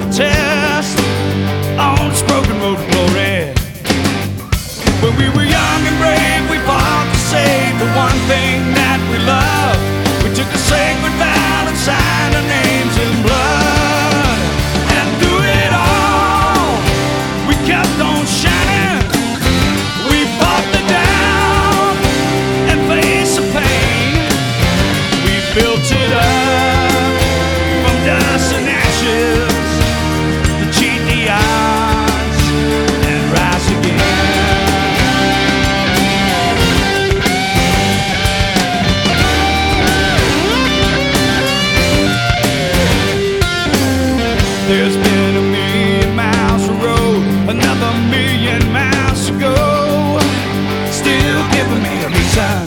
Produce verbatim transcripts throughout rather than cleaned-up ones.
the test on this broken road to glory. When we were young and brave, we fought to save the one thing that we love. We took a sacred vow and signed our names in blood. And through it all, we kept on shining. We fought the doubt and faced the pain. We built it up from dust and ashes to cheat the odds and rise again. There's been a million miles of road, another million miles to go, still giving me a reason.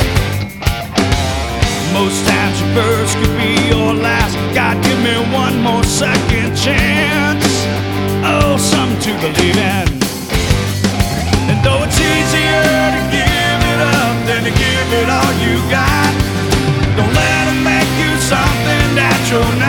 Most times your first could be your last. God, give me one more second chance. Oh, something to believe in. And though it's easier to give it up than to give it all you got, don't let them make you something that you're not.